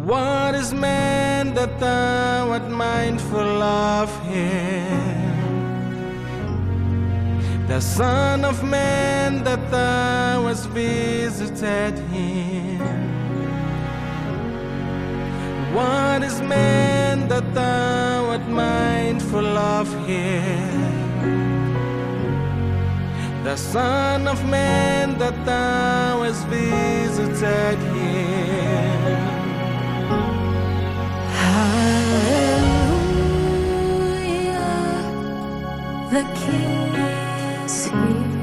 What is man that thou art mindful of him? The Son of Man that thou hast visited him. What is man that thou art mindful of him? The Son of Man that thou hast visited him. Hallelujah, the King is here.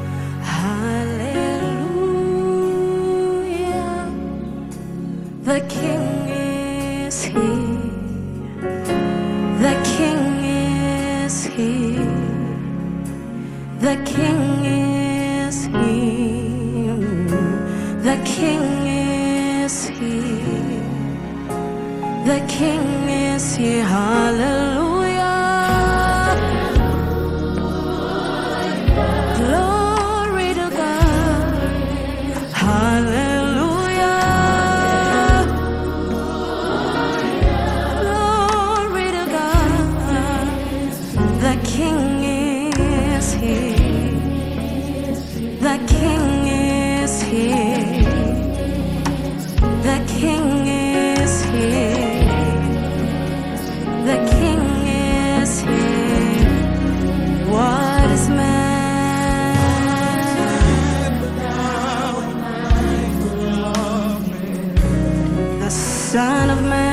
Hallelujah, the King is here. The King is here. The King is here. The King is here. The King is here. Hallelujah. Glory to God. Hallelujah. Glory to God. The King is here. The King is here. The King is here. The King is here. What is man? The Son of Man.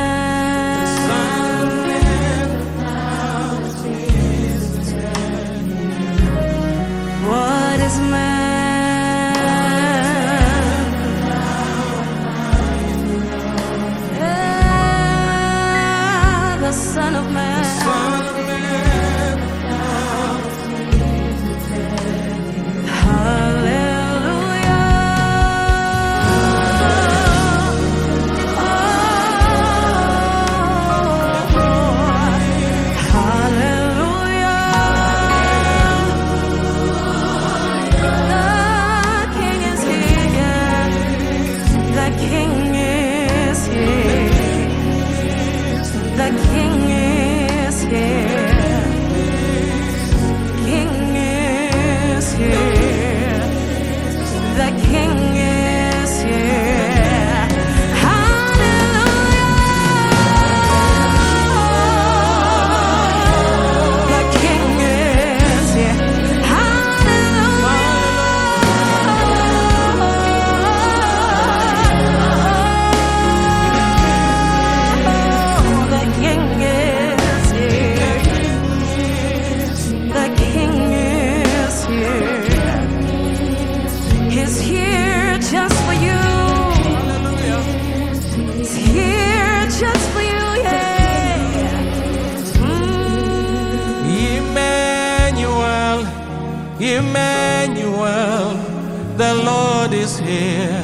What is man? Yeah, the Son of Man. Emmanuel, the Lord is here.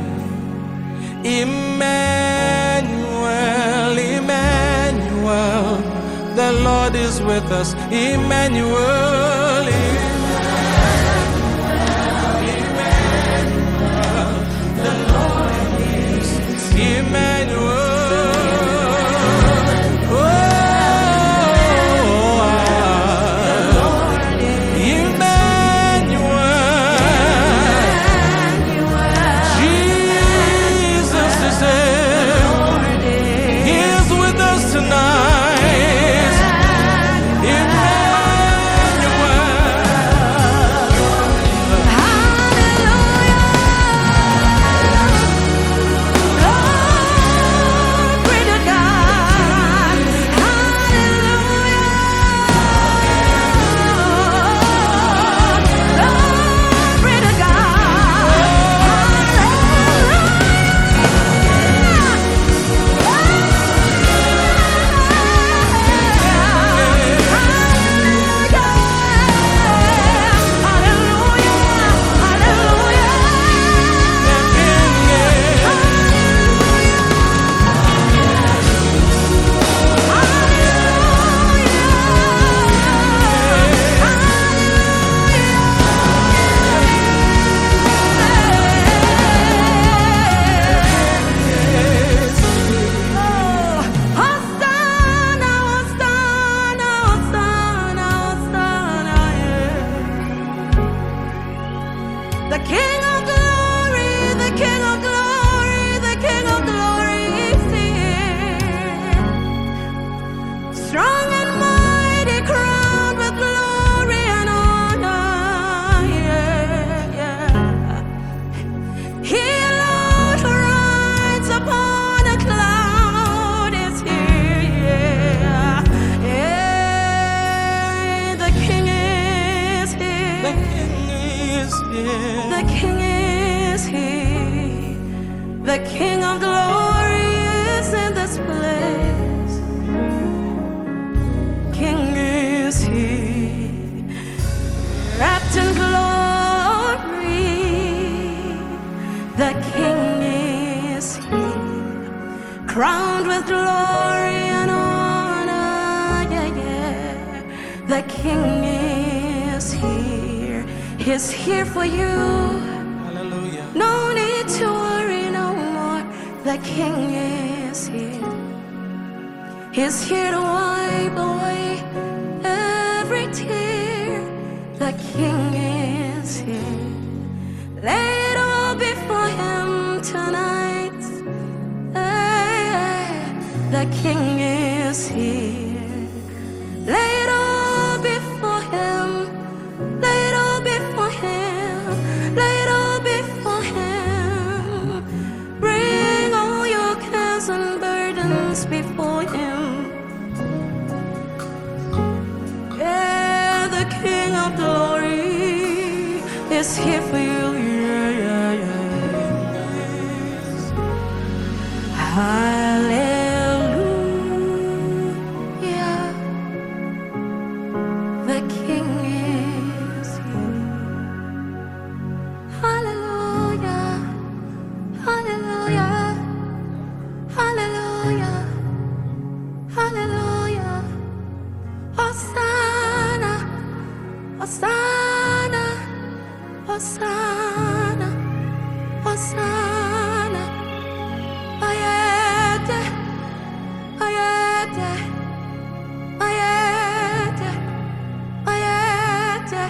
Emmanuel, Emmanuel, the Lord is with us. Emmanuel, Emmanuel, the Lord is Emmanuel. Tonight, Emmanuel. The King of glory is in this place. King is here, wrapped in glory. The King is here, crowned with glory and honor. Yeah, yeah. The King is here. He's here for you. Hallelujah. No need to worry no more. The King is here. He's here to wipe away every tear. The King is here. Lay it all before Him tonight. The King is here. Lay it all before Him. Lay it all before Him. Lay it all before Him. Bring all your cares and burdens before Him. Yeah, the King of glory is here for you. Yeah, yeah, yeah. Hallelujah. The King is here. Hallelujah. Hallelujah. Hallelujah. Hallelujah. Hosanna. Hosanna. Hosanna. Hosanna. Ayete. Ayete. Ayete. Ayete.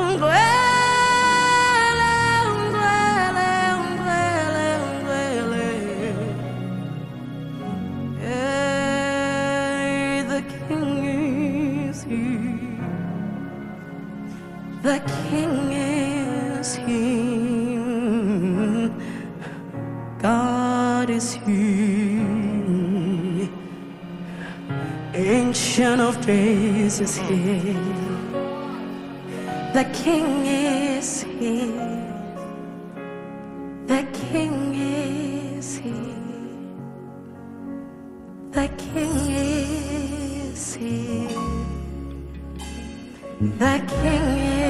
Ungwele. Ungwele. Ungwele. Ungwele. Hey, the King is here. The King is here. God is here. Ancient of Days is here. The King is here. The King is here. The King is here. The King is here.